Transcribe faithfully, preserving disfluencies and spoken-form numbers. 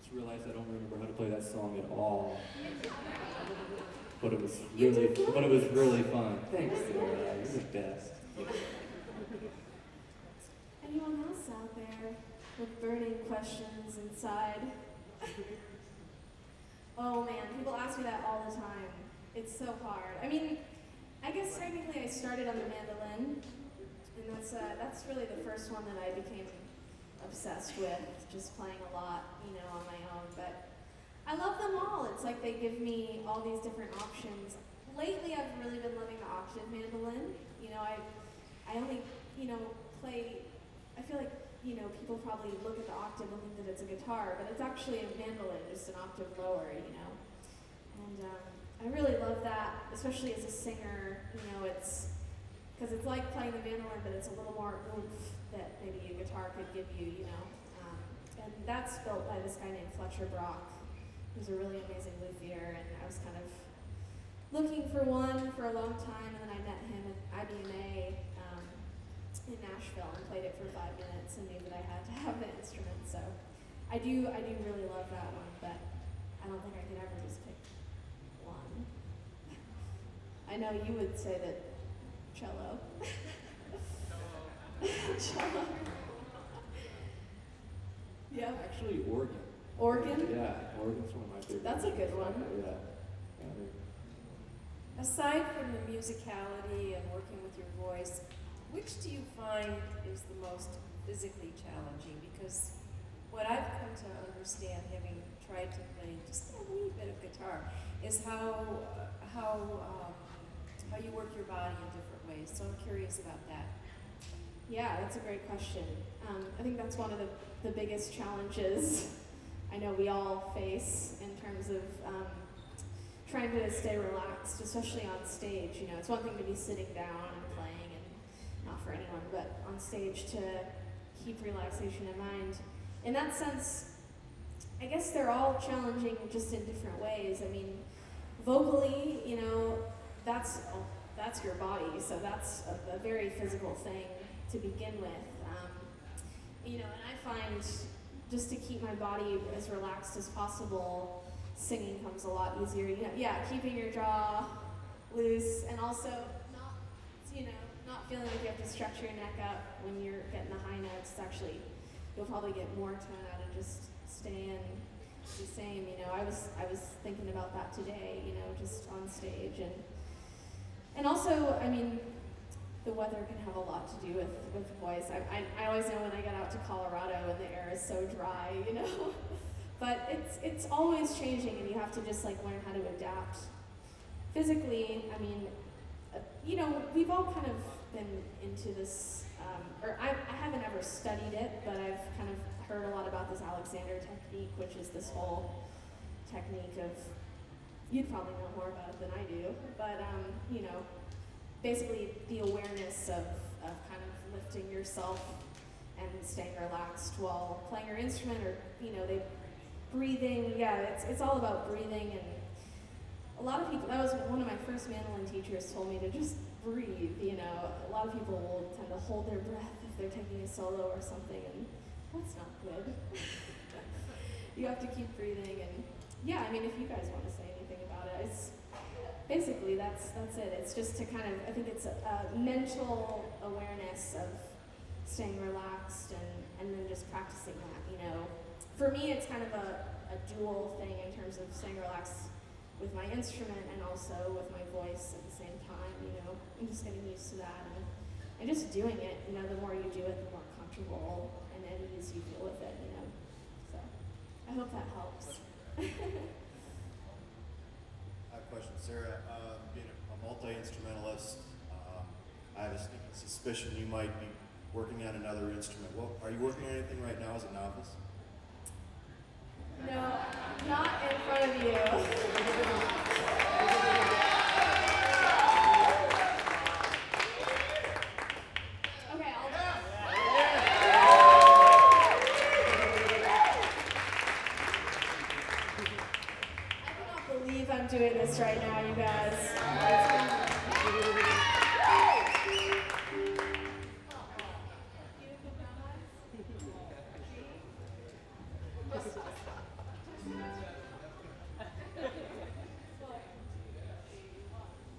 just realized I don't remember how to play that song at all. But it was really, but it was really fun. Thanks, Sarah. You're the best. Anyone else out there with burning questions inside? Oh man, people ask me that all the time. It's so hard. I mean, I guess technically I started on the mandolin, and that's uh, that's really the first one that I became obsessed with, just playing a lot, you know, on my own. But I love them all. It's like they give me all these different options. Lately, I've really been loving the octave mandolin. You know, I I only, you know, play. I feel like, you know, people probably look at the octave and think that it's a guitar, but it's actually a mandolin, just an octave lower, you know. And um, I really love that, especially as a singer. You know, it's because it's like playing the mandolin, but it's a little more oomph that maybe a guitar could give you, you know. Um, and that's built by this guy named Fletcher Brock, who's a really amazing luthier, and I was kind of looking for one for a long time, and then I met him at I B M A um, in Nashville and played it for five minutes and knew that I had to have the instrument. So I do, I do really love that one, but I don't think I could ever just pick one. I know you would say that cello. Cello. Yeah. Actually, organ. Organ? Yeah, organ's one of my favorite. That's a good one. Yeah. yeah. Aside from the musicality and working with your voice, which do you find is the most physically challenging? Because what I've come to understand, having tried to play just a wee bit of guitar, is how uh, how um, how you work your body in different ways. So I'm curious about that. Yeah, that's a great question. Um, I think that's one of the, the biggest challenges I know we all face in terms of um, trying to stay relaxed, especially on stage. You know, it's one thing to be sitting down and playing, and not for anyone, but on stage to keep relaxation in mind. In that sense, I guess they're all challenging just in different ways. I mean, vocally, you know, that's that's your body, so that's a, a very physical thing to begin with. Um, you know, and I find just to keep my body as relaxed as possible, singing comes a lot easier. You know, yeah, keeping your jaw loose, and also not, you know, not feeling like you have to stretch your neck up when you're getting the high notes. It's actually, you'll probably get more tone out of just staying the same. You know, I was I was thinking about that today. You know, just on stage, and and also, I mean, the weather can have a lot to do with, with voice. I, I, I always know when I get out to Colorado and the air is so dry, you know. But it's it's always changing, and you have to just like learn how to adapt. Physically, I mean, uh, you know, we've all kind of been into this, um, or I, I haven't ever studied it, but I've kind of heard a lot about this Alexander technique, which is this whole technique of, you'd probably know more about it than I do, but um, you know, basically the awareness of, of kind of lifting yourself and staying relaxed while playing your instrument, or, you know, they breathing, yeah, it's it's all about breathing. And a lot of people, that was one of my first mandolin teachers told me to just breathe, you know. A lot of people will tend to hold their breath if they're taking a solo or something, and that's not good. You have to keep breathing, and yeah, I mean, if you guys want to say anything about it, it's basically that's that's it. It's just to kind of, I think it's a, a mental awareness of staying relaxed, and, and then just practicing that, you know. For me, it's kind of a, a dual thing in terms of staying relaxed with my instrument and also with my voice at the same time, you know. I'm just getting used to that, and, and just doing it, you know, the more you do it, the more comfortable and at ease you feel with it, you know. So, I hope that helps. I have a question, Sarah. Uh, being a, a multi-instrumentalist, um, I have a sneaking suspicion you might be working on another instrument. Well, are you working on anything right now as a novice? No, not in front of you. Okay, I'll I cannot believe I'm doing this right now, you guys. Thank you.